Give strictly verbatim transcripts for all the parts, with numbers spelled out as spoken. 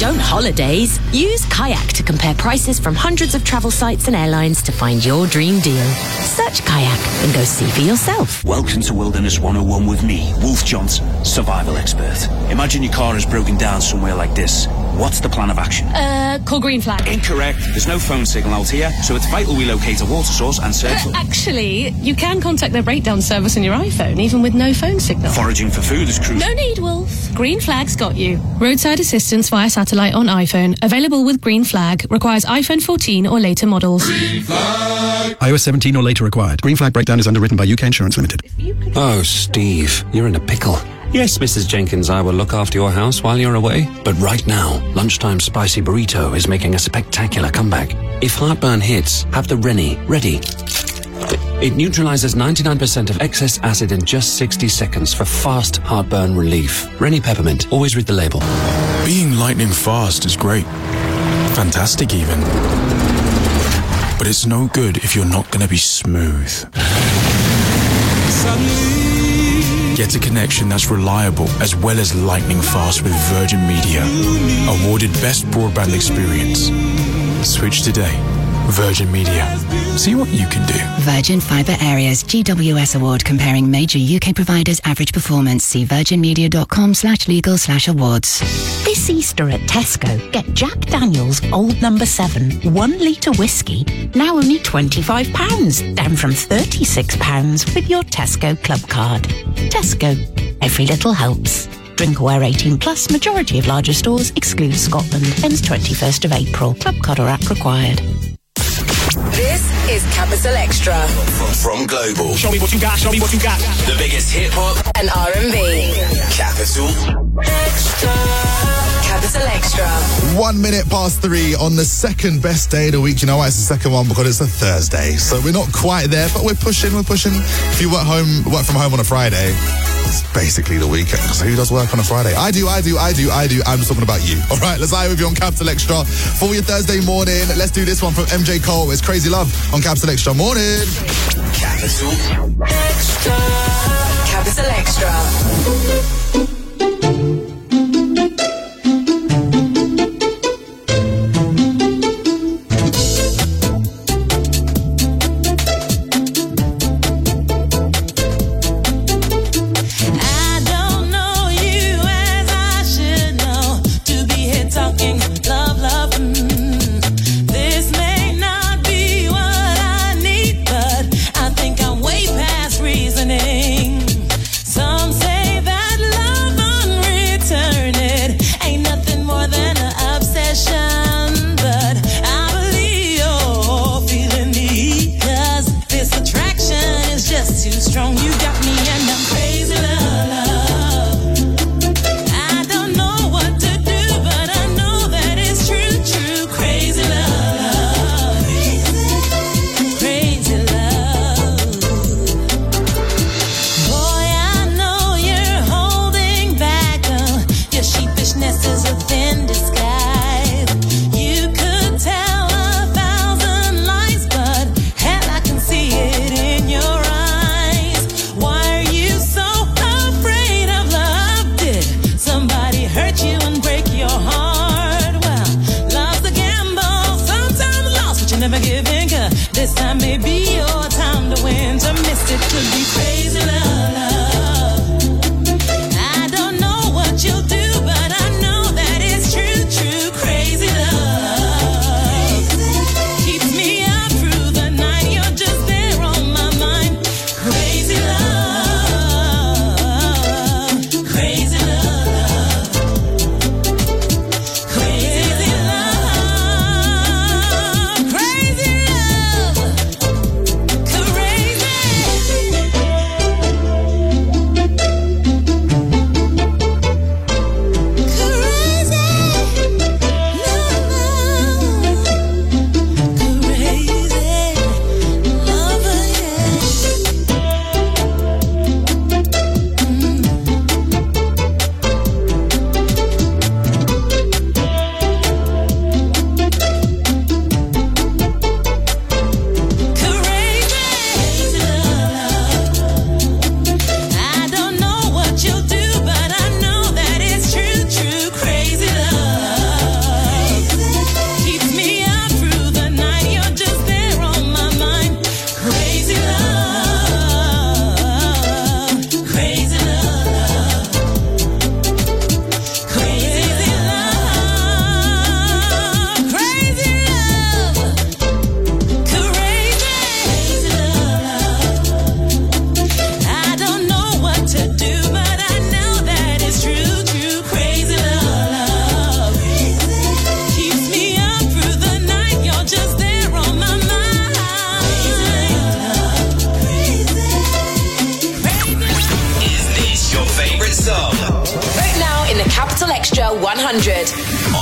Don't holidays. Use Kayak to compare prices from hundreds of travel sites and airlines to find your dream deal. Search Kayak and go see for yourself. Welcome to Wilderness one oh one with me, Wolf Johnson, survival expert. Imagine your car has broken down somewhere like this. What's the plan of action? Uh, call Green Flag. Incorrect. There's no phone signal out here, so it's vital we locate a water source and search for... Actually, you can contact their breakdown service on your iPhone, even with no phone signal. Foraging for food is crucial. No need, Wolf. Green Flag's got you. Roadside assistance via satellite on iPhone. Available with Green Flag. Requires iPhone fourteen or later models. Green Flag. iOS seventeen or later required. Green Flag breakdown is underwritten by U K Insurance Limited. Oh, Steve, you're in a pickle. Yes, Missus Jenkins, I will look after your house while you're away. But right now, Lunchtime Spicy Burrito is making a spectacular comeback. If heartburn hits, have the Rennie ready. It neutralizes ninety-nine percent of excess acid in just sixty seconds for fast heartburn relief. Rennie Peppermint, always read the label. Being lightning fast is great. Fantastic even. But it's no good if you're not going to be smooth. Get a connection that's reliable as well as lightning fast with Virgin Media. Awarded Best Broadband Experience. Switch today. Virgin Media. See what you can do. Virgin Fibre Areas G W S Award comparing major U K providers' average performance. See virginmedia.com slash legal slash awards. This Easter at Tesco, get Jack Daniel's Old Number seven one litre whiskey, now only twenty-five pounds, down from thirty-six pounds with your Tesco Club card. Tesco. Every little helps. Drinkware eighteen plus, majority of larger stores, excludes Scotland. Ends twenty-first of April. Club card or app required. This is Capital Extra. From, from Global. Show me what you got, show me what you got. The biggest hip-hop and R and B. Capital Extra. Capital Extra. One minute past three on the second best day of the week. You know why it's the second one? Because it's a Thursday. So we're not quite there, but we're pushing, we're pushing. If you work home, work from home on a Friday, it's basically the weekend. So who does work on a Friday? I do, I do, I do, I do. I'm just talking about you. All right, let's eye with you on Capital Extra for your Thursday morning. Let's do this one from M J Cole. It's Crazy Love on Capital Extra morning. Capital Extra. Capital Extra.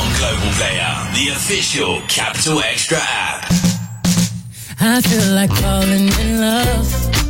on Global Player, the official Capital Extra app. I feel like falling in love.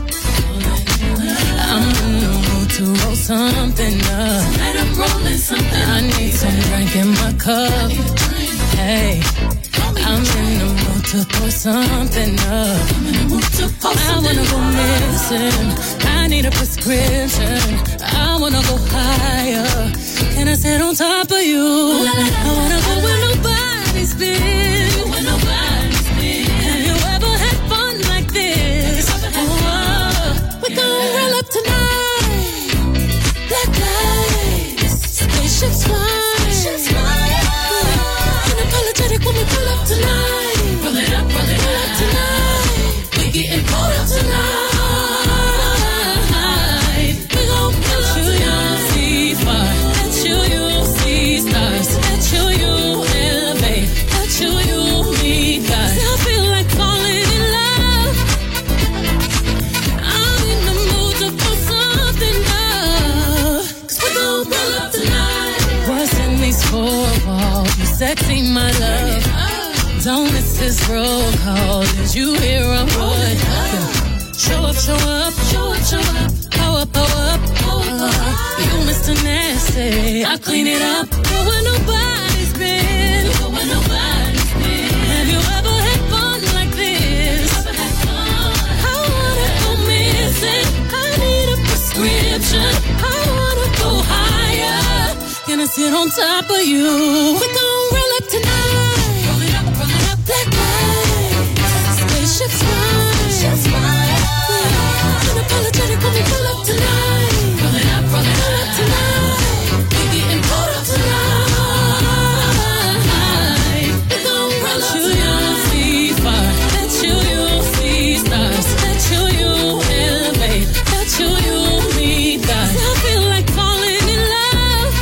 I'm in the mood to roll something up. Tonight I'm rolling something. I need some drink in my cup. Hey, I'm in the mood to pour something up. I wanna go missing. I need a prescription. I wanna go higher. Can I sit on top of you? I wanna go where nobody's been. Where nobody's been. Have you ever had fun like this? Oh, we gon' roll up tonight. Black lights, spaceships fly. Unapologetic when we pull up tonight. Roll it up, roll it up tonight. We getting pulled up tonight. We gon' pull up tonight. See fire, let you, you see stars. Let you, you elevate. Let you, you meet God. I feel like falling in love. I'm in the mood to put something up. Cause we gon' pull up tonight. What's in these four walls? You sexy, my love. Don't miss this roll call. Did you hear a word? Show up, show up, show up, show up. Power up, power up, power up. You Mister Nasty, I clean it up. Go where nobody's been. Go where nobody's been. Have you ever had fun like this? I wanna go missing. I need a prescription. I wanna go higher. Can I sit on top of you? We gon' roll up tonight. Roll it up, roll it up, black lights. Spaceships fly. Spaceships fly. Unapologetic when we pull up tonight. Roll it up, roll it up tonight. We getting pulled up tonight. We gon' roll up tonight. See fire. Let you, you see stars. Let you, you elevate. Let you, you meet God. I feel like falling in love.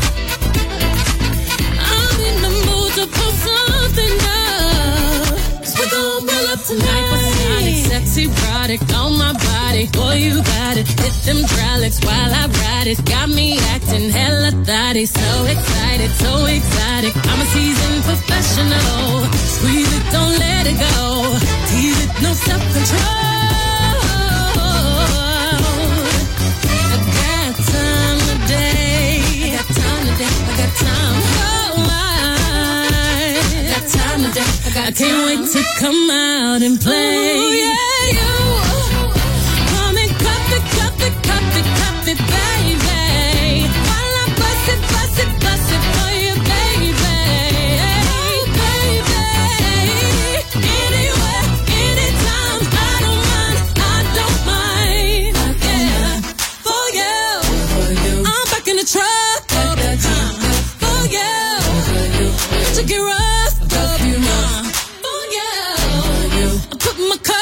I'm in the mood to pull something up. Cause we gon' roll up tonight. Sexy product on my body. Boy, you got it. Hit them hydraulics while I ride it. Got me acting hella thotty. So excited, so exotic. I'm a seasoned professional. Squeeze it, don't let it go. Tease it, no self-control. I got time today. I got time today. I got time. Oh, I, I got time today. I, got I can't time. Wait to come out and play. Ooh, yeah. Come and cup it, cup it, cup it, cup it, baby. While I bust it, bust it, bust it for you, baby. Hey, baby. Anywhere, anytime, I don't mind, I don't mind. Yeah, for you, I'm back in the truck. For you, to get rough, for you, for you, I put my cup.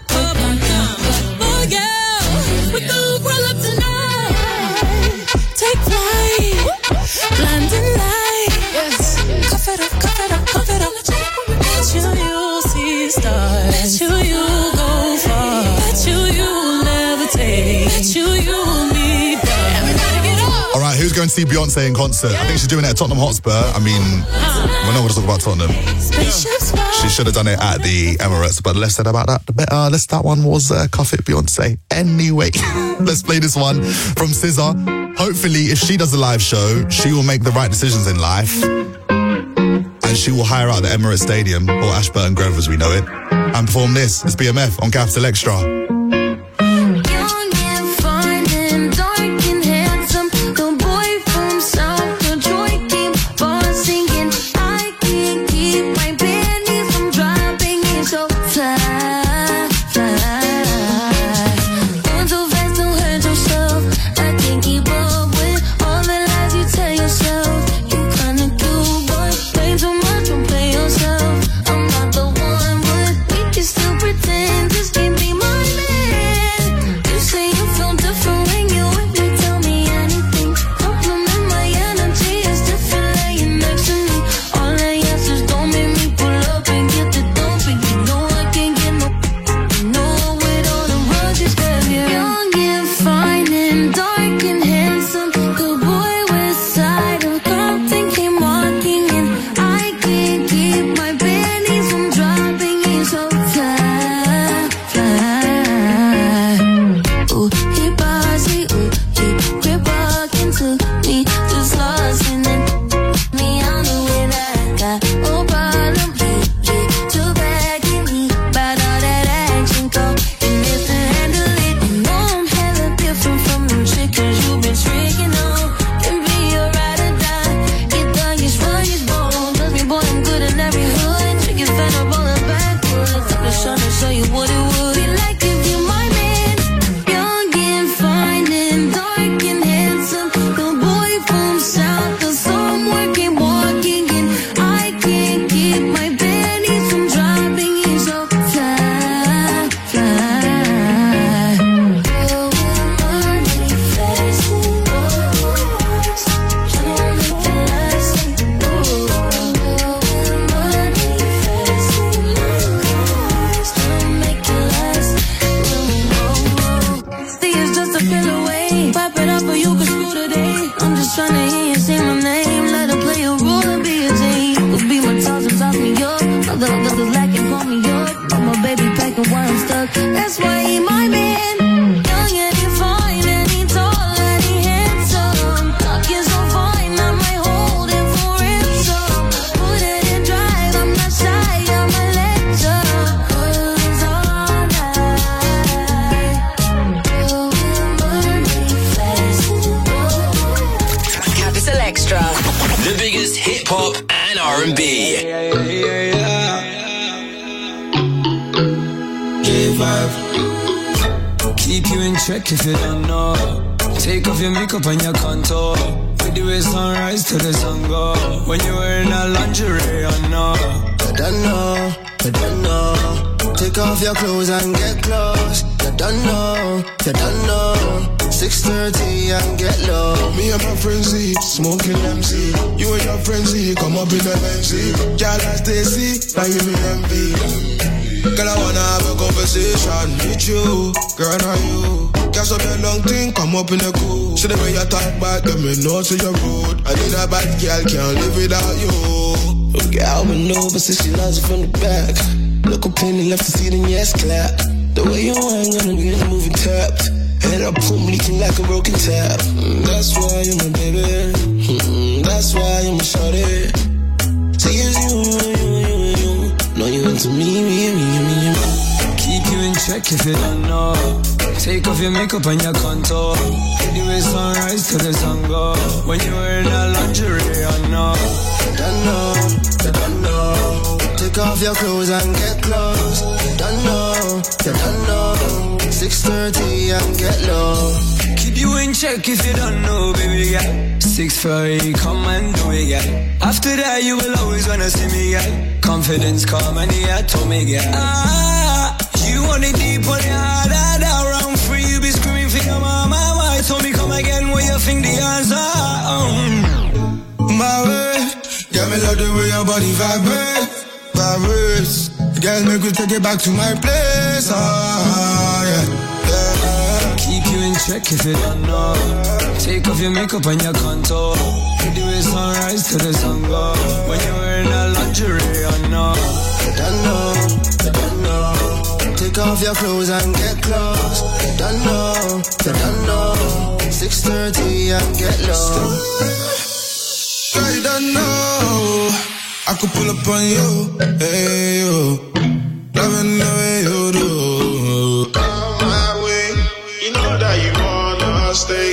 Let you, you go far. Let you, you levitate. Let you, you need God. Everybody get up. All right, who's going to see Beyonce in concert? I think she's doing it at Tottenham Hotspur. I mean, we're not going to talk about Tottenham. She should have done it at the Emirates, but less said about that, the better. Uh, less that one was uh, Cuff It Beyonce. Anyway, let's play this one from S Z A. Hopefully, if she does a live show, she will make the right decisions in life. And she will hire out the Emirates Stadium, or Ashburton Grove as we know it, and perform this. It's B M F on Capital Extra. Pretend this can't be my luck. That's why he my man. Young and he fine and he tall and he handsome. Talking so fine, I might hold him for ransom. Put it in drive, I'm not shy, I'm a legend. Cause all night, you'll burn me fast. Capital Extra. The biggest hip hop and R and B. Yeah, yeah, yeah, yeah. K-Vibe. Keep you in check if you don't know. Take off your makeup and your contour. With the way sunrise to the sun go. When you're wearing a lingerie, I know. You don't know, you don't know. Take off your clothes and get close. You don't know, you don't know. six thirty and get low. Me and my friends Z, smoking M C. You and your friends Z, come up in the M C. Y'all like Stacy, now you me M V. Girl, I wanna have a conversation with you. Girl, now you catch up your long thing, come up in the cool. See the way you talk back, let me know to your road. I need a bad girl, can't live without you. Okay, I would know, but since she loves it from the back. Look up in the left to see the yes clap. The way you hang on and get moving tapped. Head up, boom, leaking like a broken tap. Mm, that's why you're my baby. Mm, that's why you're my shorty. See, it's you, you, you, you, you. No, you into me, me, me, me, me. Keep you in check if you don't know. Take off your makeup and your contour. The way sunrise to the sun go. When you're wearing a lingerie, I know. You don't know, you don't know. Take off your clothes and get close. You don't know, you don't know. six thirty and get low. Keep you in check if you don't know, baby girl. six thirty, come and do it, girl. After that, you will always wanna see me, girl. Confidence come and the heart told me, girl. Ah, you want it deep on your heart, that around free. You be screaming for your mama. Why told me come again where you think the answer? Um. My way, yeah, me love the way your body vibrate, vibrates. Girl, make we take it back to my place, ah, yeah, yeah. Keep you in check if you don't know. Take off your makeup and your contour. The way sunrise to the sun go. When you're wearing a lingerie, I know. You don't know, you don't know. Take off your clothes and get close. You don't know, you don't know. six thirty and get low. Girl, you don't know. I could pull up on you, hey you. Loving the way you do. Come my way, you know that you wanna stay.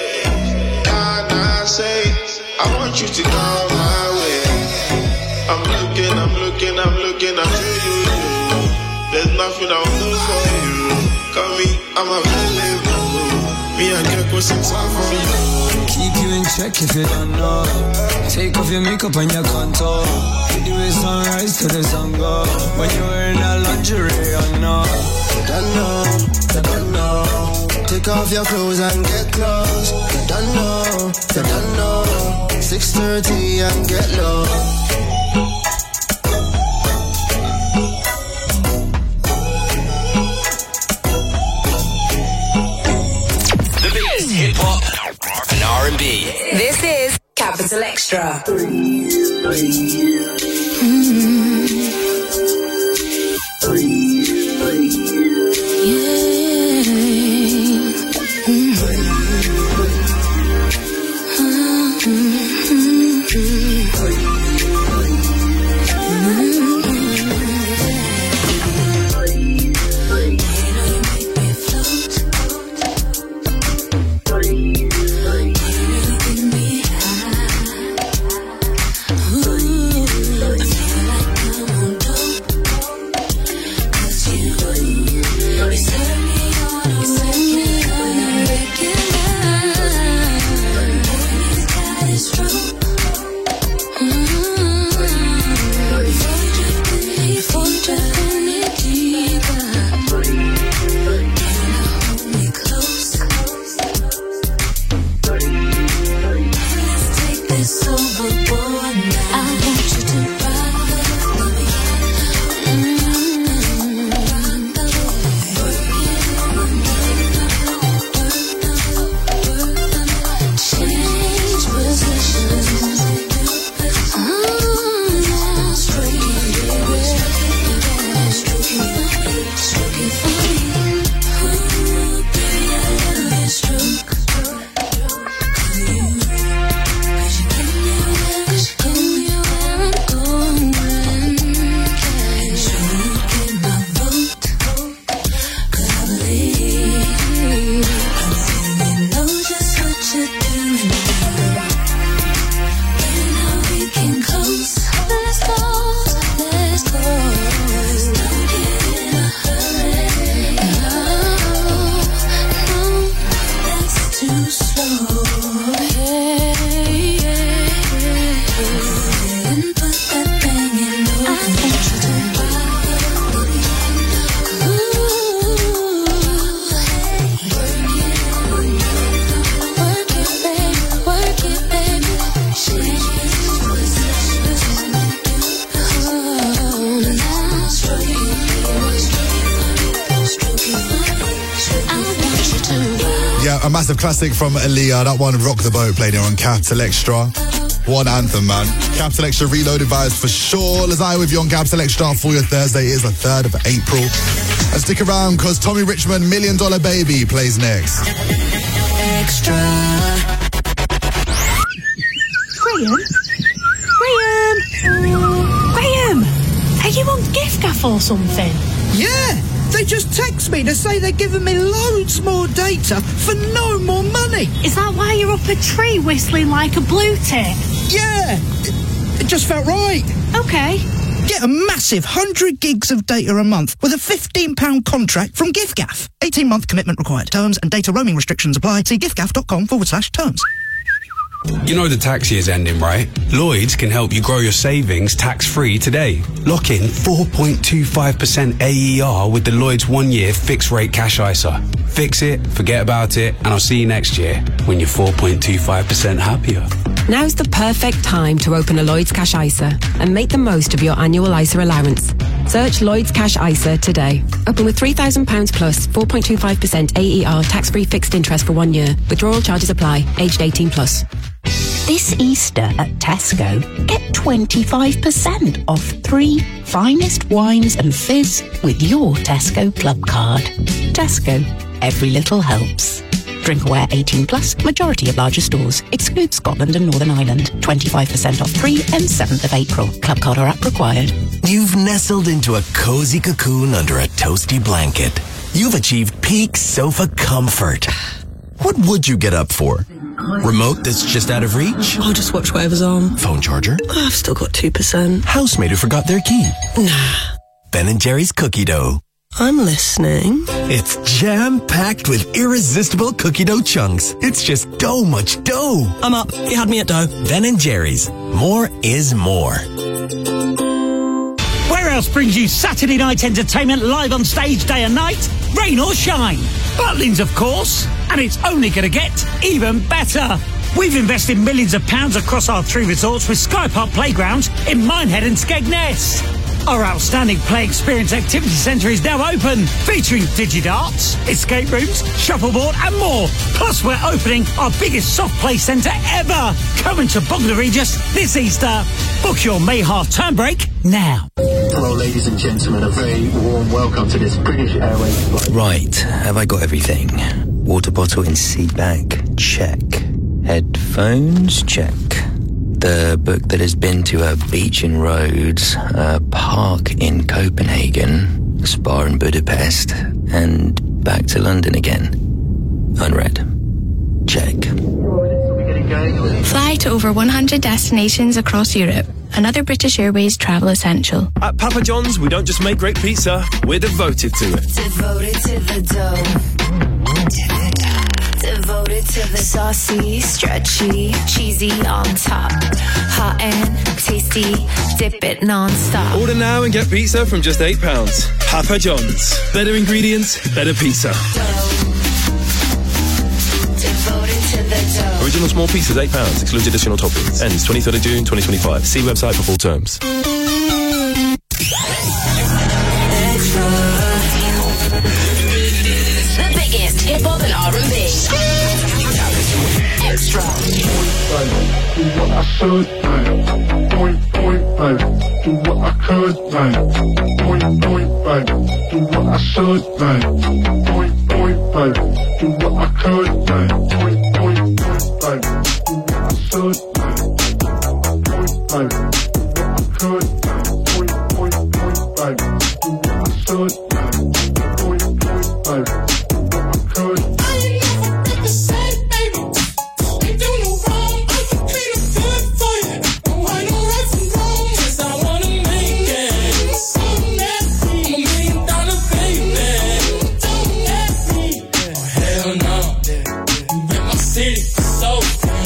And I say, I want you to come my way. I'm looking, I'm looking, I'm looking at you. There's nothing I'll do for you. Come me, I'm available. Me and Gekko sing song for you. Keep you in check if you don't know. Take off your makeup and your contour. The way sunrise to the sun go. When you're wearing a lingerie, I know. You don't know, you don't know. Take off your clothes and get close. You don't know, you don't know. six thirty and get low. The biggest hip hop and R and B. This is Capital Extra. a massive classic from Aaliyah. That one, Rock the Boat, played here on Capital Extra. One anthem, man. Capital Extra Reloaded vibes for sure. Lazai with you on Capital Extra for your Thursday. It is the third of April. And stick around because Tommy Richmond, Million Dollar Baby, plays next. Extra. Graham? Graham? Graham? Are you on GiftGaff or something? Yeah, they just text me to say they're giving me loads more data for no more money. Is that why you're up a tree whistling like a blue tick? Yeah, it, it just felt right. Okay. Get a massive one hundred gigs of data a month with a fifteen pound contract from GiftGaff. eighteen month commitment required. Terms and data roaming restrictions apply. See giftgaff.com forward slash terms. You know the tax year's ending, right? Lloyds can help you grow your savings tax-free today. Lock in four point two five percent A E R with the Lloyds one-year fixed-rate cash I S A. Fix it, forget about it, and I'll see you next year when you're four point two five percent happier. Now's the perfect time to open a Lloyds Cash I S A and make the most of your annual I S A allowance. Search Lloyds Cash I S A today. Open with three thousand pounds plus, four point two five percent A E R tax-free fixed interest for one year. Withdrawal charges apply. Aged eighteen plus. This Easter at Tesco, get twenty-five percent off three finest wines and fizz with your Tesco Club card. Tesco, every little helps. Drinkaware eighteen plus, majority of larger stores. Excludes Scotland and Northern Ireland. twenty-five percent off three and seventh of April. Club card or app required. You've nestled into a cozy cocoon under a toasty blanket. You've achieved peak sofa comfort. What would you get up for? Remote that's just out of reach? I'll just watch whatever's on. Phone charger? I've still got two percent. Housemate who forgot their key? Nah. Ben and Jerry's cookie dough. I'm listening. It's jam-packed with irresistible cookie dough chunks. It's just dough much dough. I'm up. You had me at dough. Ben and Jerry's. More is more. Where else brings you Saturday night entertainment live on stage day and night? Rain or shine. Butlins, of course. And it's only going to get even better. We've invested millions of pounds across our three resorts with Sky Park Playgrounds in Minehead and Skegness. Our outstanding play experience activity centre is now open, featuring digidarts, escape rooms, shuffleboard and more. Plus we're opening our biggest soft play centre ever, coming to Bognor Regis this Easter. Book your May half term break now. Hello ladies and gentlemen, a very warm welcome to this British Airways flight. Right, have I got everything? Water bottle in seat back? Check. Headphones? Check. The book that has been to a beach in Rhodes, a park in Copenhagen, a spa in Budapest, and back to London again. Unread. Check. Fly to over one hundred destinations across Europe. Another British Airways travel essential. At Papa John's, we don't just make great pizza, we're devoted to it. Devoted to the dough. Devoted to the saucy, stretchy, cheesy on top. Hot and tasty, dip it non-stop. Order now and get pizza from just eight pounds. Papa John's. Better ingredients, better pizza. Devoted to the dough. Original small pizzas, eight pounds. Excludes additional toppings. Ends twenty-third of June, twenty twenty-five. See website for full terms. The biggest hip-hop and R and B. Extra. Do what I should, babe. Point, point, babe. Do what I could, babe. Point, point, babe. Do what I should, babe. Point, point, babe. Do what I could, babe. Point, point, point, babe. Do what I should, babe. Point, babe. Do what I could, babe. Point, point, point, babe. Do what I should, babe. Point, point, babe. Do what I could. So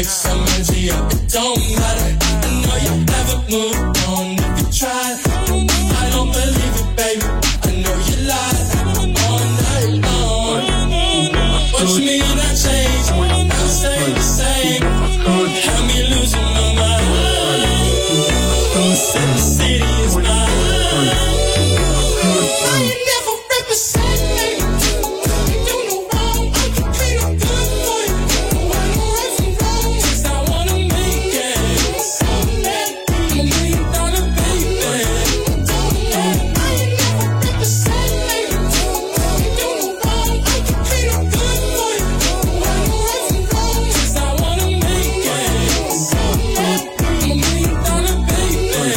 like someone's here. It don't matter. I know you haven't moved on if you tried. I don't believe it, baby. I know you lied all night long. But you mean I changed? I stay the same. Have me losing my mind. Said the city is mine. Why you never represent me? You do no wrong. I can treat them good for you. Why no right from wrong? 'Cause I wanna make it. I'm a million dollar baby. Why you never represent me? You do no wrong. I can treat them good for you. Why no right from wrong? 'Cause I wanna make it. I'm a million dollar baby.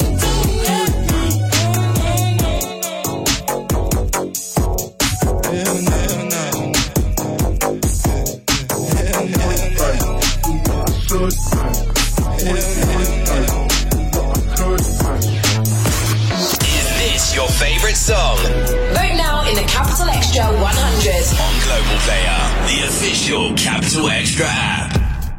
Is this your favorite song? Vote now in the Capital Extra one hundred. On Global Player, the official Capital Extra app.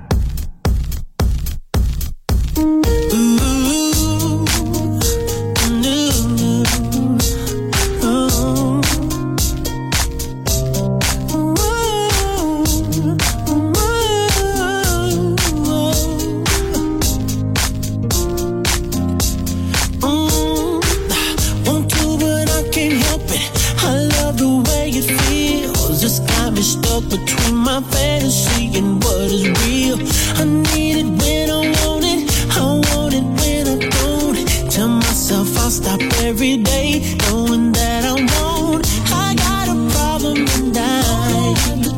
Want to, but I can't help it. I love the way it feels. It's got me stuck between my fantasy and what is real. I need it when I want it. I want it when I don't. Tell myself I'll stop every day, knowing that I won't. I got a problem and I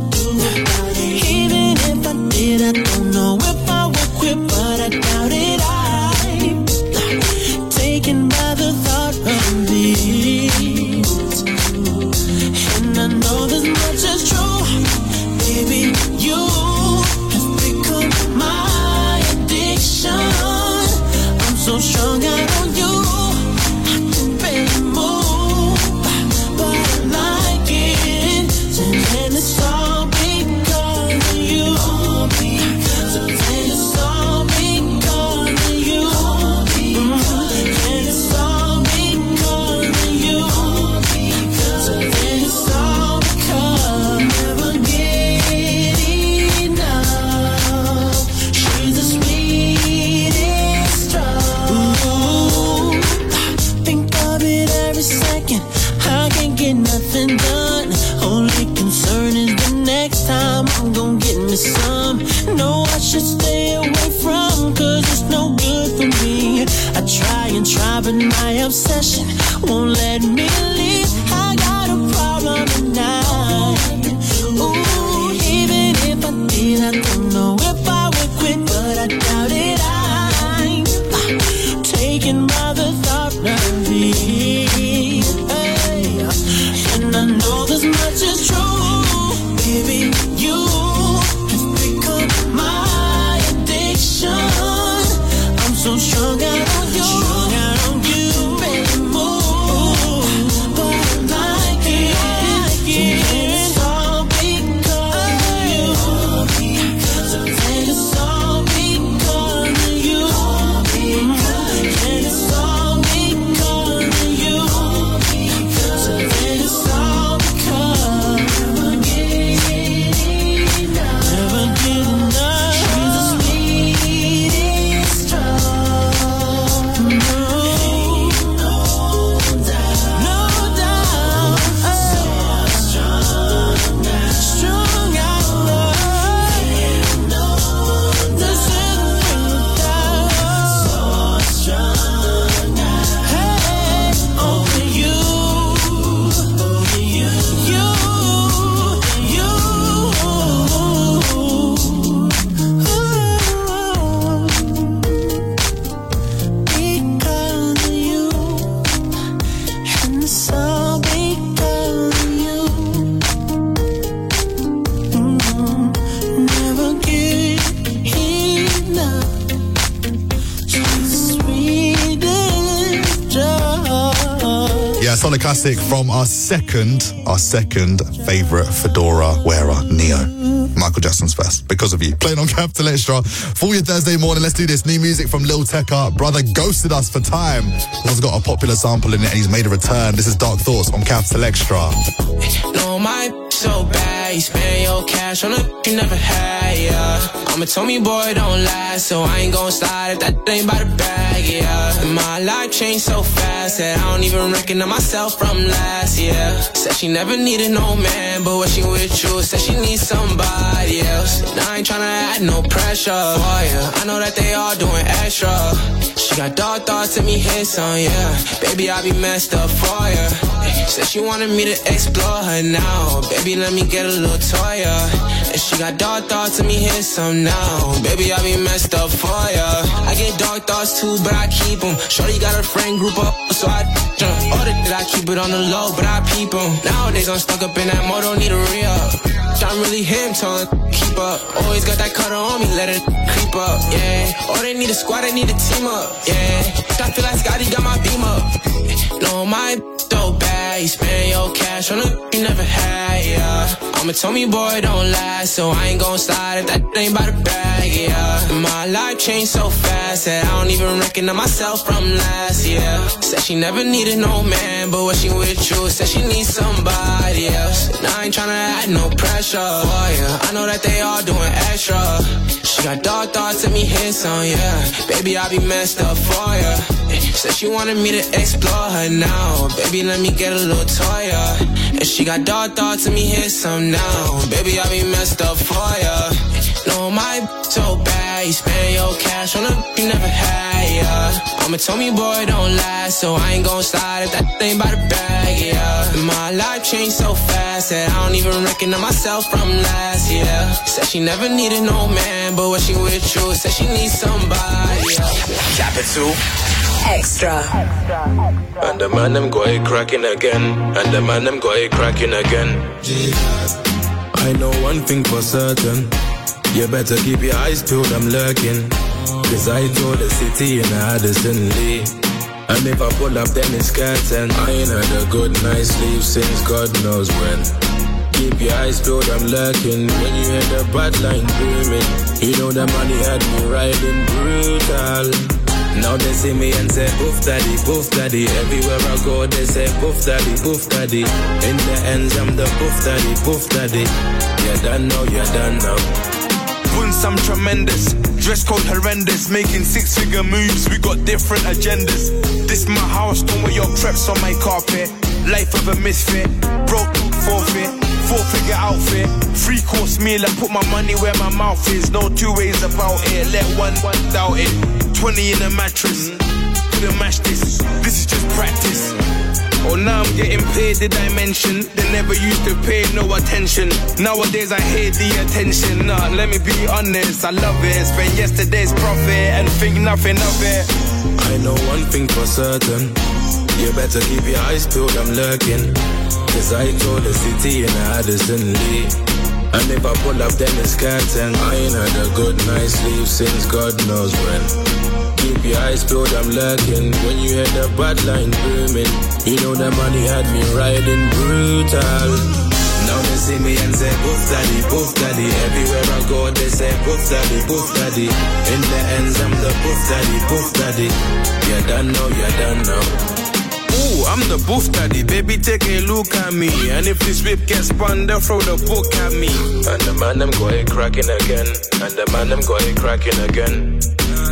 even if I did, I don't know if I would quit, but I doubt it. I'm taken by the thought of this, and I know this much is true, baby. You have become my addiction. I'm so strung out on you, I can barely move, but I like it. And it's all because of you. So then it's all because of you. And it's all because of you. So then it's all because never get enough. She's the sweetest drug. Ooh, think of it every second. I can't get nothing done. Only concern is the next time I'm gonna get me some. No, I should stay away from, 'cause it's no good for me. I try and try, but my obsession won't let me leave. I got a problem tonight. Ooh, even if I did, I don't know if I would quit, but I doubt it. I'm taken by the thought of it. Hey, and I know this much is true, baby. You have become my addiction. I'm so strung out on you, strung out on you, baby. Move, but I like it, like it. It's all because of you. So then it's all because of you. And it's all because of you. So then it's all because never get enough. Never get enough. She's the sweetest drug. No, no doubt, no doubt. So strong, strong out love. No, this isn't without. So strong. Hey, only you, only you, you, you. Because of you, and it's all because of you. Mm, never get enough. She's the sweetest drug. Yeah, solid classic from our second, our second favourite fedora wearer, Neo. Michael Jackson's first, Because of You. Playing on Capital Extra for your Thursday morning. Let's do this. New music from Lil Tecca. Brother ghosted us for time. He's got a popular sample in it and he's made a return. This is Dark Thoughts on Capital Extra. No, my so bad. You spend your cash on a you never had, yeah. Mama told me, boy, don't lie, so I ain't gon' slide if that ain't by the bag, yeah. And my life changed so fast that I don't even recognize myself from last year. Said she never needed no man, but when she with you, said she needs somebody else. Now I ain't tryna add no pressure for ya. I know that they all doing extra. She got dark thoughts and me hits on, yeah. Baby, I be messed up for ya. Said she wanted me to explore her now. Baby, let me get a little toy, yeah. And she got dark thoughts and me hit some now. Baby, I be messed up for ya. I get dark thoughts too, but I keep them. Shorty got her friend group up, so I jump. Order that I keep it on the low, but I peep them. Nowadays I'm stuck up in that mode, don't need a re-up. I'm really him, telling keep up. Always got that cutter on me, let it creep up, yeah. Oh, they need a squad, they need a team up, yeah. I feel like Scotty got my beam up. No, my so bad, you spend your cash on a you never had, yeah. Mama told me, boy, don't lie, so I ain't gon' slide if that ain't by the bag, yeah. And my life changed so fast that I don't even recognize myself from last year. Said she never needed no man, but when she with you, said she needs somebody else. And I ain't tryna add no pressure, oh, yeah. I know that they all doing extra. She got dark thoughts and me hits on, yeah. Baby, I be messed up for ya. Said she wanted me to explore her now. Baby, let me get a little toy, yeah. And she got dark thoughts and me hit some now. Baby, I be messed up for ya. No, my so bad. You spend your cash on a you never had, yeah. Mama told me, boy, don't lie, so I ain't gon' slide if that ain't by the bag, yeah. And my life changed so fast that I don't even recognize myself from last year. Said she never needed no man, but when she with you, said she needs somebody else. Capital Extra. And the man them got it cracking again. And the man them got it cracking again. I know one thing for certain. You better keep your eyes peeled, I'm lurking. Cause I told the city in Addison Lee. And if I pull up then it's curtain. I ain't had a good night's sleep since God knows when. Keep your eyes peeled, I'm lurking. When you hear the bad line booming, you know the money had me riding brutal. Now they see me and say, poof daddy, poof daddy. Everywhere I go they say, poof daddy, poof daddy. In the ends I'm the poof daddy, poof daddy. You done now, you done now. Once I'm tremendous, dress code horrendous. Making six figure moves, we got different agendas. This my house, don't wear your creps on my carpet. Life of a misfit, broke, forfeit. Four figure outfit, three course meal. I put my money where my mouth is. No two ways about it, let one, one doubt it. Twenty in a mattress, couldn't match this. This is just practice. Oh, now I'm getting paid, did I mention? They never used to pay no attention. Nowadays I hate the attention. Nah, let me be honest, I love it. Spend yesterday's profit and think nothing of it. I know one thing for certain. You better keep your eyes peeled, I'm lurking. Cause I told the city in Addison Lee. And if I pull up then it's curtain. I ain't had a good night's sleep since God knows when. Keep your eyes peeled, I'm lurking. When you hear the bad line booming, you know the money had me riding brutal. Now they see me and say, poof daddy, poof daddy. Everywhere I go they say, poof daddy, poof daddy. In the ends I'm the poof daddy, poof daddy. You done know, you done know. Ooh, I'm the boof daddy, baby, take a look at me. And if this whip gets spun, they'll throw the book at me. And the man them got it cracking again. And the man them got it cracking again.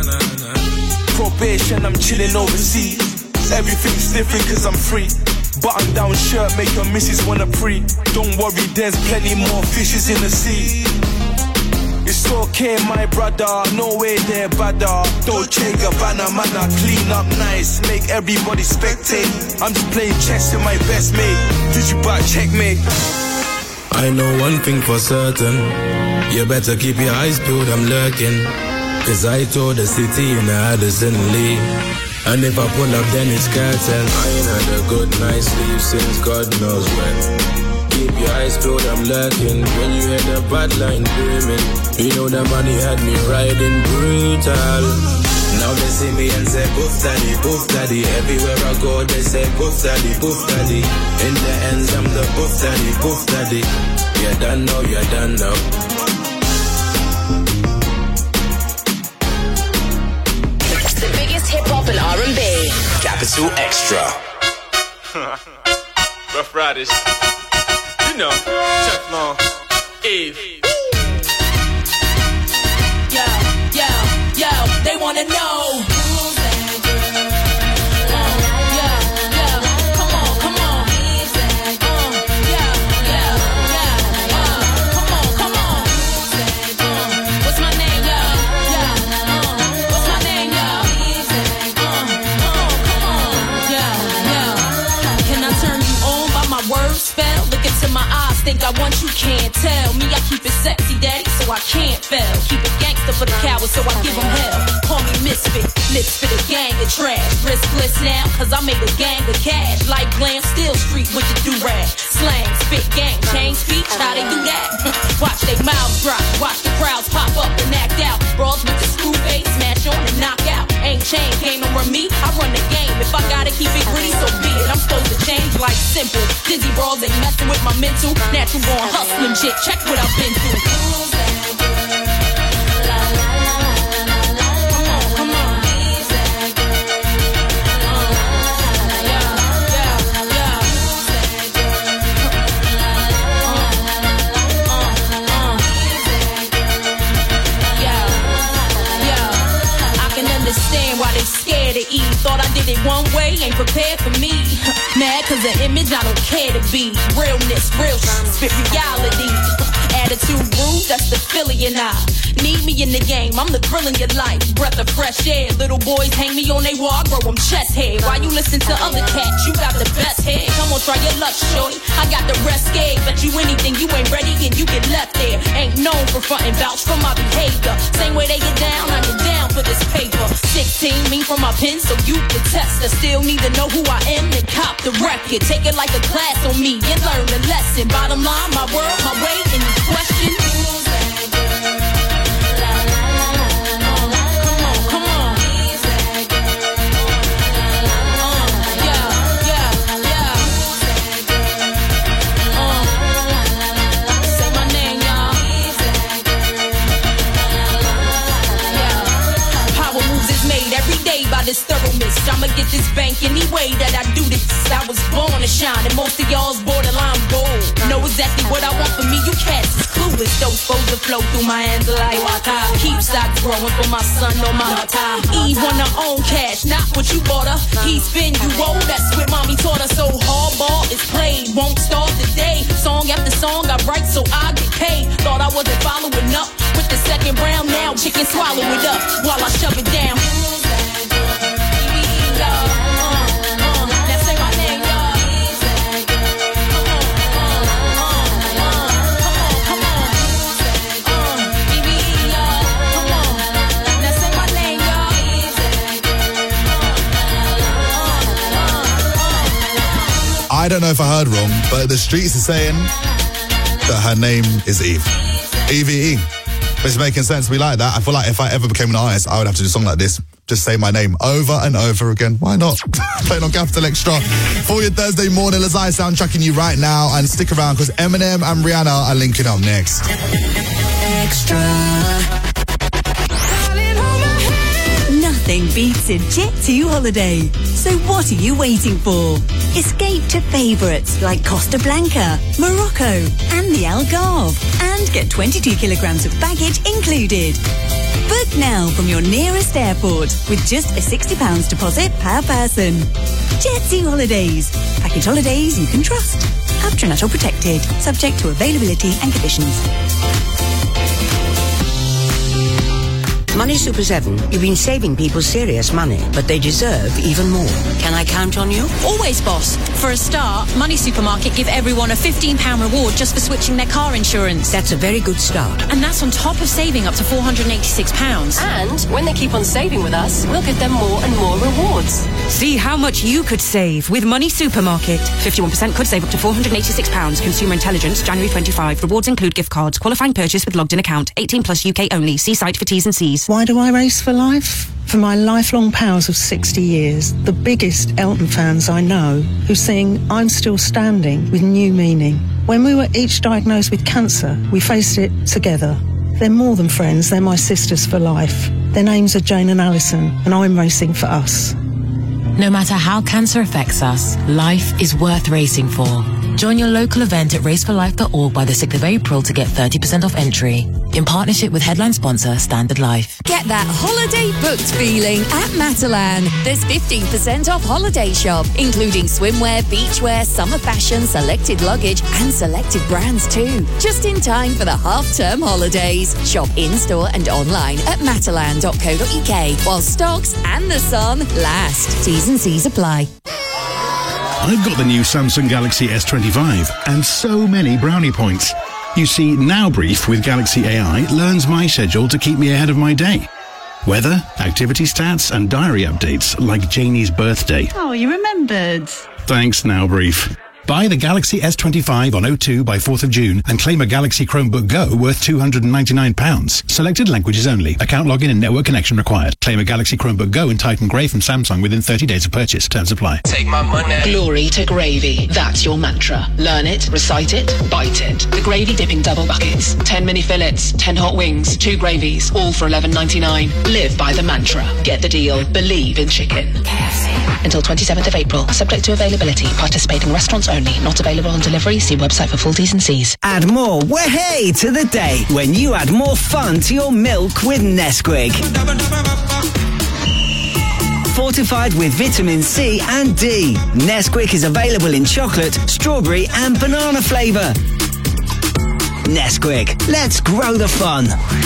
Probation, I'm chilling overseas. Everything's different cause I'm free. Button down shirt, make your missus wanna pre. Don't worry, there's plenty more fishes in the sea. It's okay, my brother, no way they're badder. Dolce Gabbana, man, I clean up nice. Make everybody spectate. I'm just playing chess with my best mate. Did you buy checkmate? I know one thing for certain. You better keep your eyes peeled, I'm lurking. Cause I told the city in Addison Lee. And if I pull up then it's curtain. I ain't had a good night's sleep since God knows when. Keep your eyes peeled, I'm lurking. When you hear the bad line booming, you know the money had me riding brutal. Now they see me and say, poof daddy, poof daddy. Everywhere I go, they say, poof daddy, poof daddy. In the ends, I'm the poof daddy, poof daddy. You done know, you done know. The biggest hip hop and R and B. Capital Extra. Rough Riders. You know, Teflon, Eve. Yo, yo, yo, they wanna know. My eyes think I want you, can't tell me. I keep it sexy, daddy, so I can't fail. Keep it gangster for the cowards, so I give them hell. Call me misfit, lips for the gang of trash. Riskless now, cause I made a gang of cash. Like glam, still street with the do-rag. Slang, spit, gang, change speech, how they do that? Watch they mouths drop, watch the crowds pop up and act out. Brawls with the screw face, smash on and knock out. Ain't chain, game over me, I run the game. If I gotta keep it gritty, so be it. I'm supposed to change like simple. Dizzy brawls ain't messing with my mental. Natural born hustling shit, check what I've been through. Understand why they scared to eat. Thought I did it one way, ain't prepared for me. Mad cause the image I don't care to be. Realness, real shit, spit reality. Attitude rude, that's the Philly and I. Need me in the game, I'm the thrill in your life. Breath of fresh air, little boys hang me on they wall, I grow them chest hair. Why you listen to other cats, you got the best hair. Come on, try your luck, shorty, I got the rest scared. Bet you anything, you ain't ready and you get left there. Ain't known for frontin', vouch for my behavior. Same way they get down, I get down for this paper. Sixteen, me from my pen, so you can test. I still need to know who I am and cop the record. Take it like a class on me and learn the lesson. Bottom line, my world, my way, any question? This thoroughness, I'ma get this bank any way that I do this. I was born to shine, and most of y'all's borderline bold. Know exactly what I want for me, you cats is clueless. Those supposed to flow through my hands like water. Keep stock growing for my son on my time. Eve want her own cash, not what you bought her. He spin, you roll, that's what mommy taught her. So hardball is played, won't start today. Song after song I write so I get paid. Thought I wasn't following up with the second round, now chicken swallow it up while I shove it down. I don't know if I heard wrong, but the streets are saying that her name is Eve. E V E. It's making sense to me like that. I feel like if I ever became an artist, I would have to do a song like this. Just say my name over and over again. Why not? Playing on Capital Extra for your Thursday morning as I soundtracking you right now. And stick around because Eminem and Rihanna are linking up next. Extra. Nothing beats a Jet two holiday. So what are you waiting for? Escape to favourites like Costa Blanca, Morocco and the Algarve. And get twenty-two kilograms of baggage included. Book now from your nearest airport with just a sixty pounds deposit per person. Jet two Holidays. Package holidays you can trust. Astronaut protected. Subject to availability and conditions. Money Super seven, you've been saving people serious money, but they deserve even more. Can I count on you? Always, boss. For a start, Money Supermarket give everyone a fifteen pounds reward just for switching their car insurance. That's a very good start. And that's on top of saving up to four hundred eighty-six pounds. And when they keep on saving with us, we'll give them more and more rewards. See how much you could save with Money Supermarket. fifty-one percent could save up to four hundred eighty-six pounds. Consumer Intelligence, January twenty-fifth. Rewards include gift cards. Qualifying purchase with logged in account. eighteen plus U K only. See site for T's and C's. Why do I race for life? For my lifelong pals of sixty years, the biggest Elton fans I know, who sing I'm Still Standing with new meaning. When we were each diagnosed with cancer, we faced it together. They're more than friends, they're my sisters for life. Their names are Jane and Alison, and I'm racing for us. No matter how cancer affects us, life is worth racing for. Join your local event at race for life dot org by the sixth of April to get thirty percent off entry. In partnership with headline sponsor Standard Life. Get that holiday booked feeling at Matalan. There's fifteen percent off holiday shop, including swimwear, beachwear, summer fashion, selected luggage, and selected brands too. Just in time for the half-term holidays. Shop in-store and online at matalan dot co dot uk while stocks and the sun last. T's and C's apply. I've got the new Samsung Galaxy S twenty-five and so many brownie points. You see, Now Brief with Galaxy A I learns my schedule to keep me ahead of my day. Weather, activity stats, and diary updates like Janie's birthday. Oh, you remembered. Thanks, Now Brief. Buy the Galaxy S twenty-five on O two by fourth of June and claim a Galaxy Chromebook Go worth two hundred ninety-nine pounds. Selected languages only. Account login and network connection required. Claim a Galaxy Chromebook Go in Titan Grey from Samsung within thirty days of purchase. Terms apply. Take my money. Glory to gravy. That's your mantra. Learn it, recite it, bite it. The gravy dipping double buckets. ten mini fillets, ten hot wings, two gravies, all for eleven ninety-nine. Live by the mantra. Get the deal. Believe in chicken. K F C. Until twenty-seventh of April. Subject to availability. Participating restaurants only. Not available on delivery. See website for full T's and C's. Add more way to the day when you add more fun to your milk with Nesquik. Fortified with vitamin C and D. Nesquik is available in chocolate, strawberry and banana flavour. Nesquik, let's grow the fun.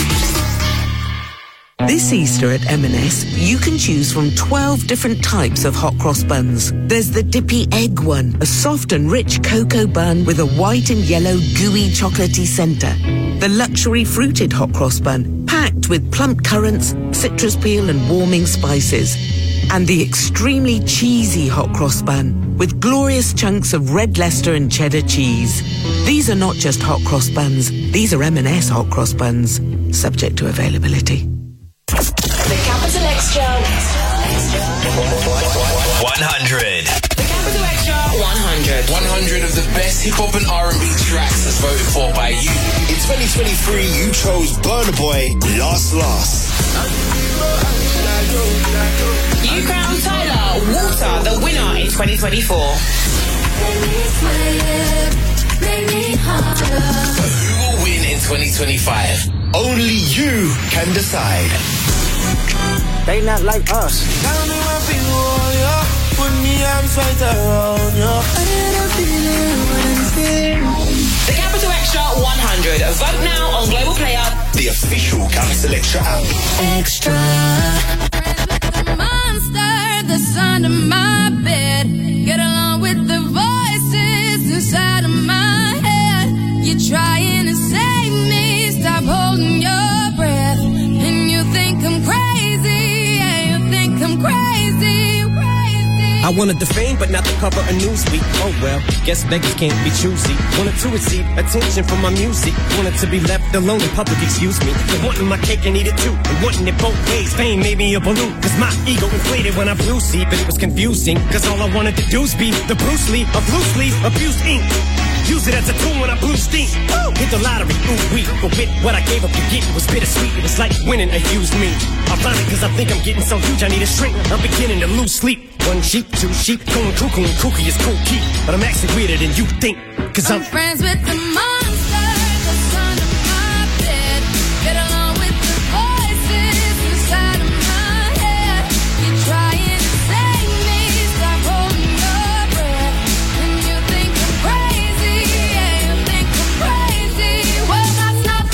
This Easter at M and S, you can choose from twelve different types of hot cross buns. There's the dippy egg one, a soft and rich cocoa bun with a white and yellow gooey chocolatey centre. The luxury fruited hot cross bun, packed with plump currants, citrus peel and warming spices. And the extremely cheesy hot cross bun, with glorious chunks of red Leicester and cheddar cheese. These are not just hot cross buns, these are M and S hot cross buns, subject to availability. The Capital Extra one hundred. The Capital Extra one hundred. one hundred of the best hip hop and R and B tracks as voted for by you. In twenty twenty-three, you chose Burna Boy, Last Last. You crowned Tyler Water the winner in twenty twenty-four. But who will win in twenty twenty-five? Only you can decide. They not like us. Tell me what people want you. Put me arms right around you. I had a feeling when it's there. The Capital Extra one hundred. Vote now on Global Player. The official Capital Extra app. Extra. Monster that's under my bed. Get along with the voices inside of my head. You're trying to save me. Stop holding your breath. And you think I'm crazy. Yeah, you think I'm crazy. Crazy. I wanted the fame, but not the cover of Newsweek. Oh well, guess beggars can't be choosy. Wanted to receive attention from my music. Wanted to be left alone in public, excuse me. But wanting my cake and eat it too. And wanting it both ways. Fame made me a balloon. Cause my ego inflated when I blew see. But it was confusing. Cause all I wanted to do was be the Bruce Lee of loose leaf abused ink. Use it as a tool when I blew steam. Woo! Hit the lottery, ooh wee. But with what I gave up to get was bittersweet. It was like winning a used me. Ironic cause I think I'm getting so huge I need a shrink. I'm beginning to lose sleep. One sheep, two sheep, going cuckoo and kooky is cool key. But I'm actually weirder than you think. Cause I'm, I'm friends with the monster that's under my bed. Get along with the voices inside of my head. You're trying to save me. Stop holding your breath. And you think I'm crazy. Yeah, you think I'm crazy. Well, that's not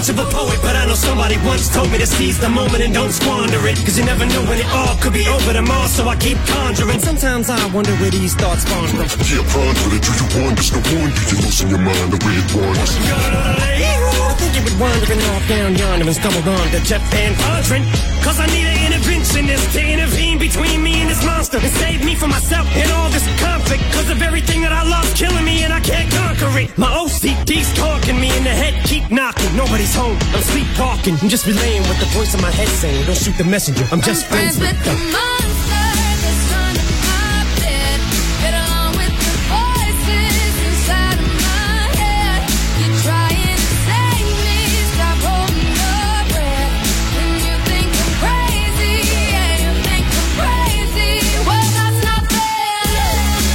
much of a poet, but I know somebody once told me to seize the moment and don't squander it. Cause you never know when it all could be over tomorrow, so I keep conjuring. Sometimes I wonder where these thoughts spawn from. Yeah, ponder it, do you wonder? No wonder you're losing your mind the way it wanders. I think you been wandering off down yonder and stumbled on to Jeff Van Vondren. Cause I need an interventionist to intervene between me and this monster and save me from myself and all this conflict. Cause of everything that I love's killing me and I can't conquer it. My O C D's talking me in the head, keep knocking. Nobody's home, I'm sleepwalking. I'm just relaying what the voice in my head saying. Don't shoot the messenger, I'm just I'm friends, friends with the monster that's under my bed. Get along with the voices inside of my head. You're trying to save me, stop holding your breath. And you think I'm crazy, yeah, you think I'm crazy. Well, that's not fair.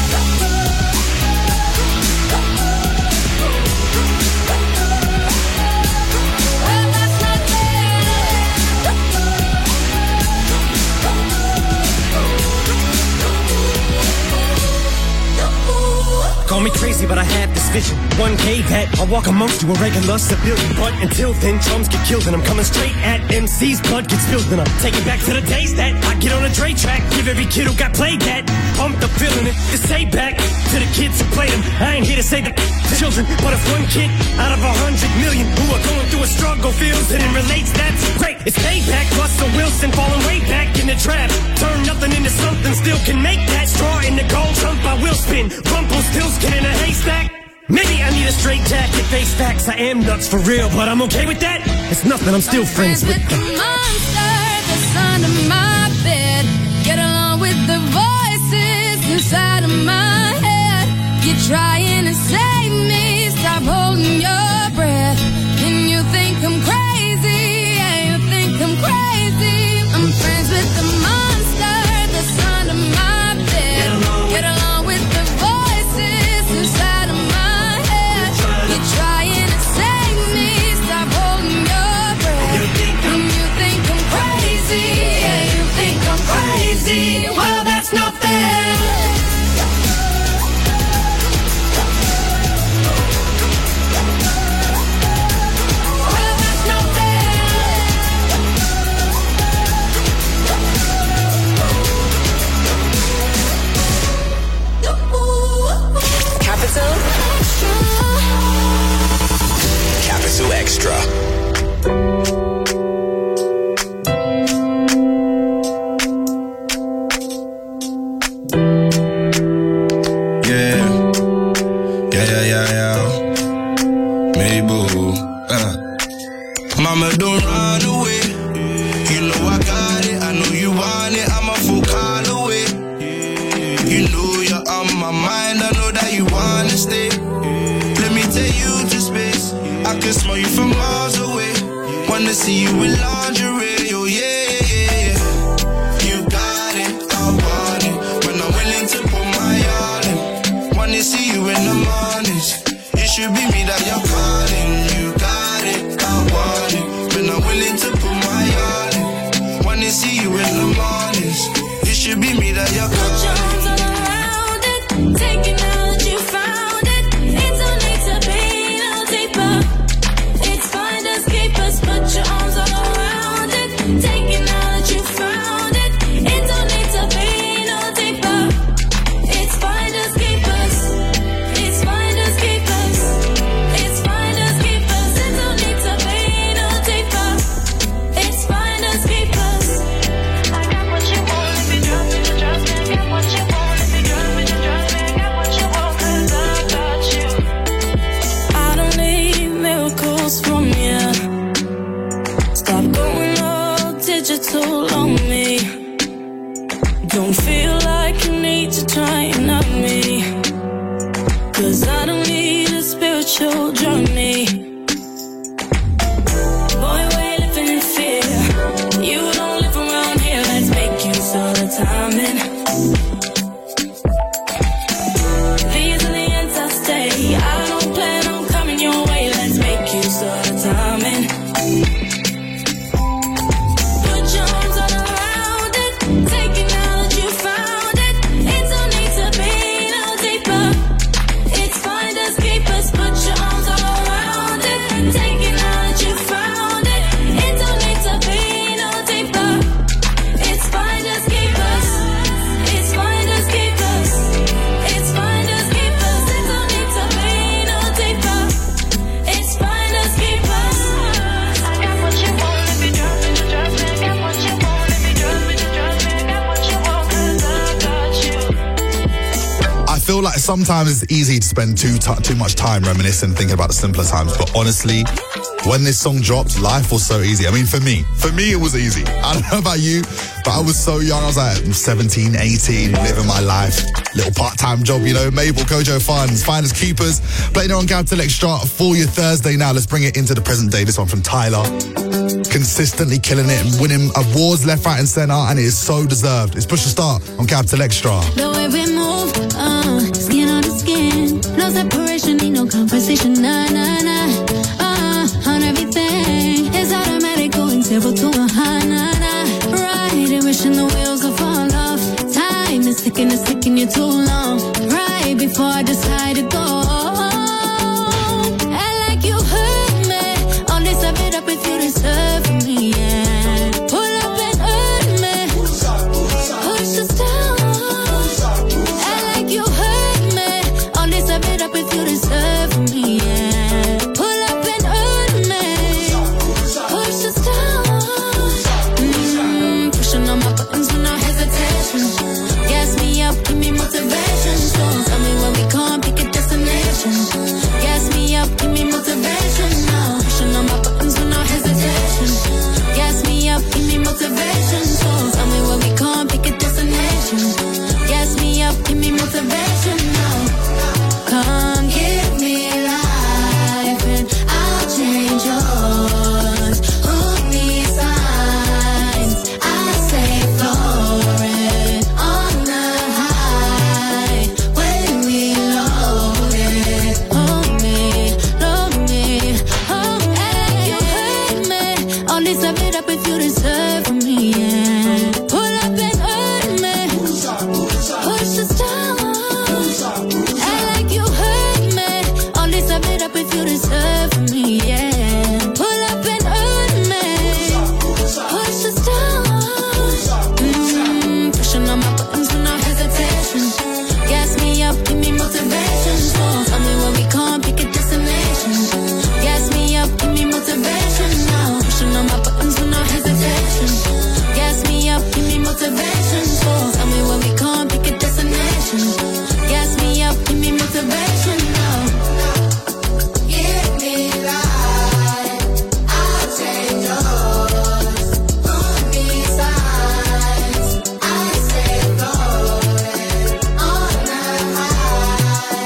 Well, that's not Call me crazy, but I have this vision. One day that I'll walk amongst you, a regular civilian. But until then, chums get killed, and I'm coming straight at M C's. Blood gets spilled, and I'm taking back to the days that I get on a Dre track. Give every kid who got played that. Pumped up feeling it to say back to the kids who played them. I ain't here to say the children, but if one kid out of a hundred million who are going through a struggle feels it and relates, that's great. It's payback. Russell Wilson falling way back in the trap. Turn nothing into something, still can make that. Straw in the gold trump, I will spin. Rumpelstiltskin in a haystack. Maybe I need a straight jacket, face facts. I am nuts for real, but I'm okay with that. It's nothing, I'm still I'm friends, friends with the monster that's under my bed. Get along with the voices inside of my head. You're trying to save me, stop holding your breath. And you think I'm crazy, yeah, you think I'm crazy. I'm friends with the monster that's under my bed. Get along with the voices inside of my head. You're trying to save me, stop holding your breath. And you think I'm crazy, yeah, you think I'm crazy. Well, that's not fair. Capital Capital Extra. Yeah, yeah, yeah, yeah, yeah. Mabel, uh. Mama, don't run away. You know I got it. I know you want it. I'm a full call away. You know you're on my mind. I know that you wanna stay. Let me take you to space. I can smell you from miles away. Wanna see you in lingerie. Oh yeah, yeah, yeah, yeah. You got it, I want it. When I'm willing to put my all in. Wanna see you in the mornings. It should be me that you're calling. You got it, I want it. When I'm willing to put my all in. Wanna see you in the mornings. It should be me that you're calling. Taking out you found it. It don't need to be no deeper. It's finders keepers. Put your arms all around it. Taking out you found it. It don't need to be no deeper. It's finders keepers. It's finders keepers. feel like sometimes it's easy to spend too t- too much time reminiscing, thinking about the simpler times. But honestly, when this song dropped, life was so easy. I mean, for me, for me, it was easy. I don't know about you, but I was so young. I was like seventeen, eighteen, living my life. Little part-time job, you know, Mabel, Kojo Funds, Finders Keepers. Playing it on Capital Extra for your Thursday now. Let's bring it into the present day. This one from Tyler. Consistently killing it and winning awards left, right and centre, and it is so deserved. It's Push to Start on Capital Extra. The way we move, uh, skin on the skin. No separation, need no conversation, nah, nah, nah. Uh, on everything, it's automatic, going zero to a high, nah, nah. Riding, wishing the wheels will fall off. Time is ticking, it's taking you too long. Right before I decide to go. I like you hurt me. All this I've been up if you deserve me, yeah. Pull up and hurt me. Push us down. I like you hurt me. All this I've been up if you deserve me, yeah. Pull up and hurt me. Push us down. Mm, pushing on my buttons with no hesitation. Gas me up, give me motivation. So tell me when we can't pick a destination. Gas me up, give me motivation now. Pushing on my buttons with no hesitation. Gas me up, give me motivation. So tell me when we can't pick a destination. Gas me up, give me motivation now. Come give me life and I'll change yours. Who needs signs? I say floating on the high when we load it. Hold me, load me, hold me. You hurt me. All this I've been up if you deserve me, yeah. Pull up and hurt me. Push us down. I like you hurt me. All this I've been up if you deserve me, yeah. Pull up and hurt me. Push us down. Mm, pushing on my buttons with no hesitation. Gas me up, give me motivation. So tell me when we can't pick a destination. Gas me up, give me motivation now. Pushing on my buttons with no hesitation. Gas me up, give me motivation. So tell me when we can't pick a destination. Gas me up, give me motivation now. Give me life, I'll change yours. Who needs signs? I say floating on the high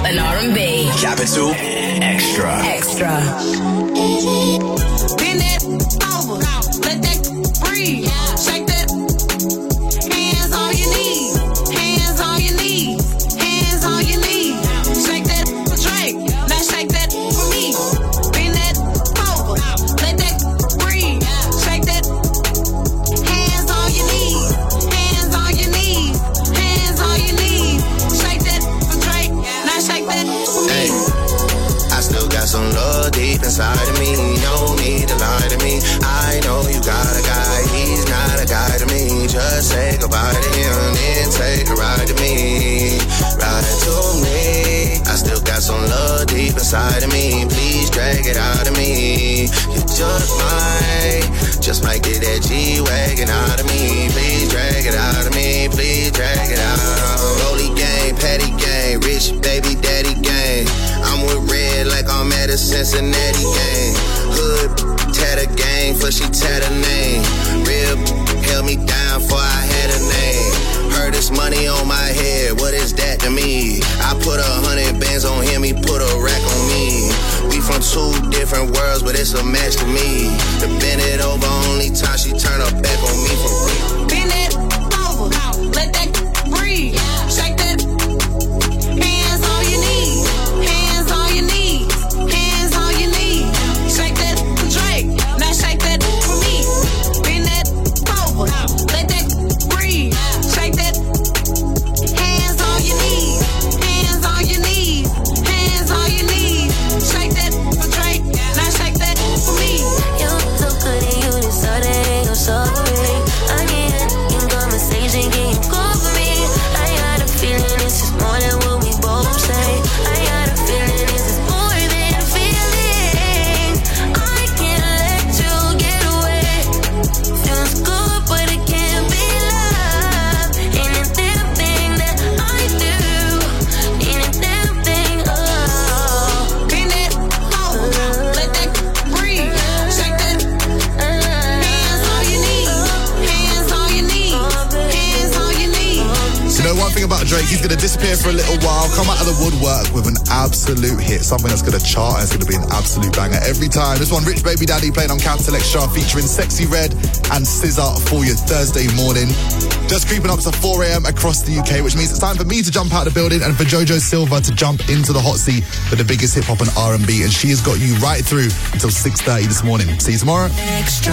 and R and B. Capital Extra. Extra. Bend that over, let that breathe. Shake that. Hands on your knees, hands on your knees, hands on your knees. Shake that for Drake, now shake that for me. Bend that over, let that breathe. Shake that. Hands on your knees, hands on your knees, hands on your knees. Shake that for Drake, now shake that for me. Hey, I still got some love deep inside of me. No need to lie to me. I know you got a guy, he's not a guy to me. Just say goodbye to him, then take a ride to me. Ride to me. I still got some love deep inside of me. Please drag it out of me. You just might, just might get that G-Wagon out of me. Please drag it out of me. Please drag it out. Rolly gang, patty gang, rich baby daddy gang. I'm with Red like I'm at a Cincinnati gang. Hood, tatter gang, for she tatter name. Real held me down for I had a name. Heard this money on my head, what is that to me? I put a hundred bands on him, he put a rack on me. We from two different worlds, but it's a match to me. To bend it over, only time she turn her back on me for real. Bend it over, let that breathe. Shake that. Hands on your knees, hands on your knees, hands on your knees. Shake that for Drake, now shake that for me. Bend that over, let that breathe. Shake that. Hands on your knees, hands on your knees, hands on your knees. Shake that for Drake, now shake that for me. You so good and you decided you're sorry. I get in conversation, can you call for me? I got a feeling this is more than what we both say. I got a feeling this is more than a feeling. I can't let you get away. Feels good, but it can't be love. Ain't a damn thing that I do. Ain't a damn thing, oh. Bend that over, let that breathe. Shake that. Hands on your knees, hands on your knees, hands on your knees. You know, one thing about Drake, he's going to disappear for a little while, come out of the woodwork with an absolute hit, something that's going to chart and it's going to be an absolute banger every time. This one, Rich Baby Daddy, playing on Capital Extra, featuring Sexy Red and S Z A for your Thursday morning. Just creeping up to four a.m. across the U K, which means it's time for me to jump out the building and for Jojo Silva to jump into the hot seat for the biggest hip-hop and R and B, and she has got you right through until six thirty this morning. See you tomorrow. Extra.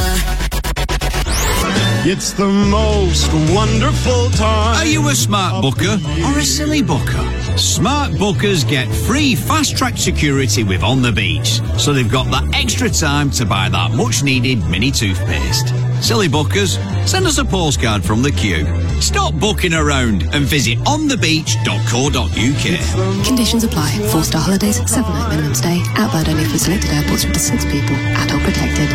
It's the most wonderful time. Are you a smart booker or a silly booker? Smart bookers get free fast-track security with On the Beach, so they've got that extra time to buy that much-needed mini toothpaste. Silly bookers, send us a postcard from the queue. Stop booking around and visit on the beach dot co dot u k. Conditions apply. Four-star holidays, seven-night minimum stay. Outbound only for selected airports with six people. Adult protected.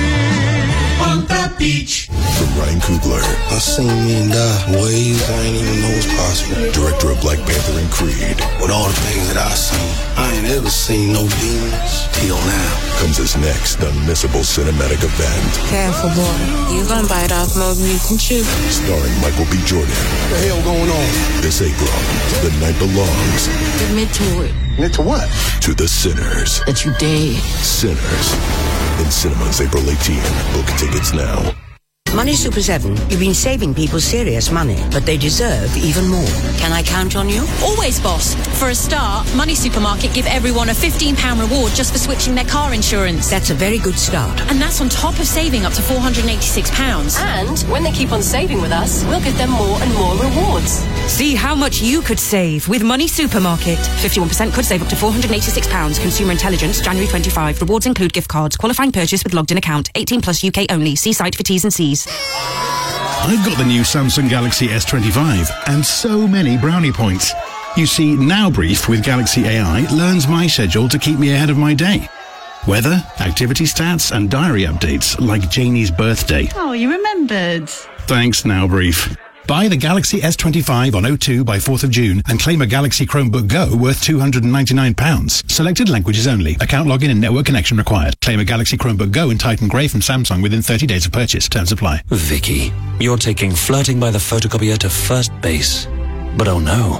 On the beach. From Ryan Coogler. I seen men die ways I ain't even know was possible. Director of Black Panther and Creed. With all the things that I seen, I ain't ever seen no demons till now. Comes his next unmissable cinematic event. Careful, boy. You gonna bite off more than you can chew. Starring Michael B. Jordan. What the hell going on? This April, the night belongs. Admit to it. Admit to what? To the sinners. That you dead. Sinners. In cinemas April eighteenth. Book tickets now. Money Super seven, you've been saving people serious money, but they deserve even more. Can I count on you? Always, boss. For a start, Money Supermarket give everyone a fifteen pounds reward just for switching their car insurance. That's a very good start. And that's on top of saving up to four hundred eighty-six pounds. And when they keep on saving with us, we'll give them more and more rewards. See how much you could save with Money Supermarket. fifty-one percent could save up to four hundred eighty-six pounds. Consumer Intelligence, January twenty-fifth. Rewards include gift cards. Qualifying purchase with logged in account. eighteen plus U K only. See site for T's and C's. I've got the new Samsung Galaxy S twenty-five and so many brownie points. You see, Now Brief with Galaxy A I learns my schedule to keep me ahead of my day. Weather, activity stats, and diary updates like Janie's birthday. Oh, you remembered. Thanks, Now Brief. Buy the Galaxy S twenty-five on oh two by fourth of June and claim a Galaxy Chromebook Go worth two hundred ninety-nine pounds. Selected languages only. Account login and network connection required. Claim a Galaxy Chromebook Go and Titan Grey from Samsung within thirty days of purchase. Terms apply. Vicky, you're taking flirting by the photocopier to first base. But oh no,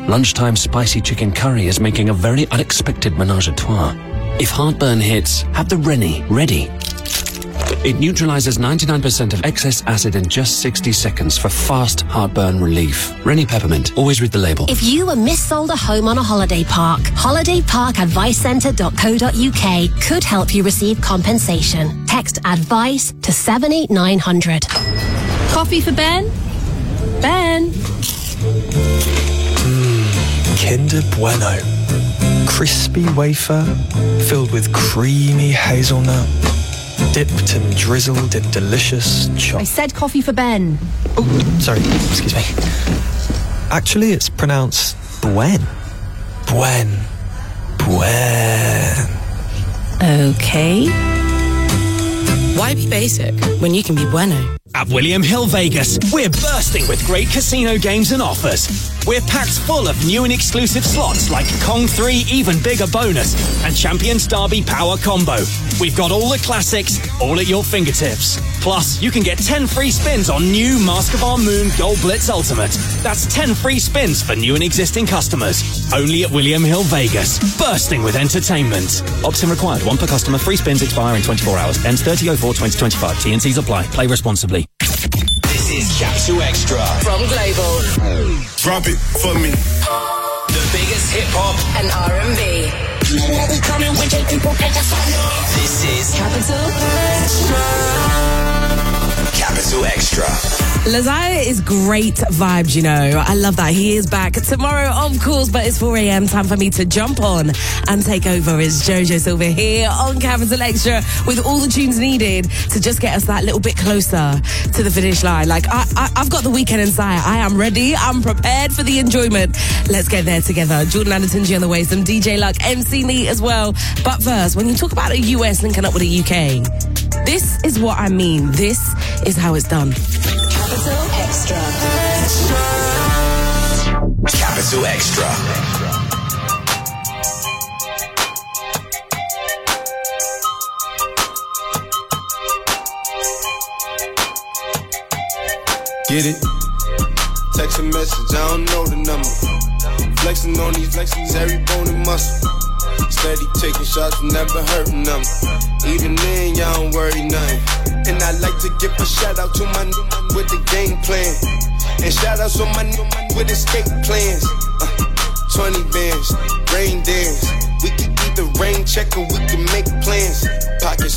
lunchtime spicy chicken curry is making a very unexpected menage a trois. If heartburn hits, have the Rennie ready. It neutralizes ninety-nine percent of excess acid in just sixty seconds for fast heartburn relief. Rennie Peppermint. Always read the label. If you were missold a home on a holiday park, holiday park advice centre dot co dot uk could help you receive compensation. Text ADVICE to seven eight nine hundred. Coffee for Ben? Ben? Mmm, Kinder Bueno. Crispy wafer filled with creamy hazelnut, dipped and drizzled in delicious I chocolate. said coffee for Ben. Oh, sorry, excuse me. Actually, it's pronounced Buen. Buen. Buen. Okay. Why be basic when you can be bueno? At William Hill Vegas, we're bursting with great casino games and offers. We're packed full of new and exclusive slots like Kong three Even Bigger Bonus and Champions Derby Power Combo. We've got all the classics, all at your fingertips. Plus, you can get ten free spins on new Mask of Our Moon Gold Blitz Ultimate. That's ten free spins for new and existing customers. Only at William Hill Vegas, bursting with entertainment. Opt-in required. One per customer. Free spins expire in twenty-four hours. Ends thirty oh four twenty twenty-five. T and Cs apply. Play responsibly. This is Capital Extra From Global. Drop it for me. The biggest hip hop And R and B. This is Capital Capital Extra. Lazaya is great vibes, you know. I love that. He is back tomorrow, of course, but it's four a.m. Time for me to jump on and take over. It's Jojo Silva here on Capital Extra with all the tunes needed to just get us that little bit closer to the finish line. Like, I, I, I've got the weekend in sight. I am ready. I'm prepared for the enjoyment. Let's get there together. Jordan Anderton G on the way, some D J Luck, M C Neat as well. But first, when you talk about a U S linking up with a U K, this is what I mean. This is how it's done. Capital Extra. Capital Extra. Get it? Text a message, I don't know the number. Flexing on these flexes, every bone and muscle. Steady taking shots, never hurting them. Even then, y'all don't worry nothing. And I like to give a shout out to my new man with the game plan. And shout out to my new man with escape plans. Uh, twenty bands, rain dance. We can either rain check or we can make plans. Pockets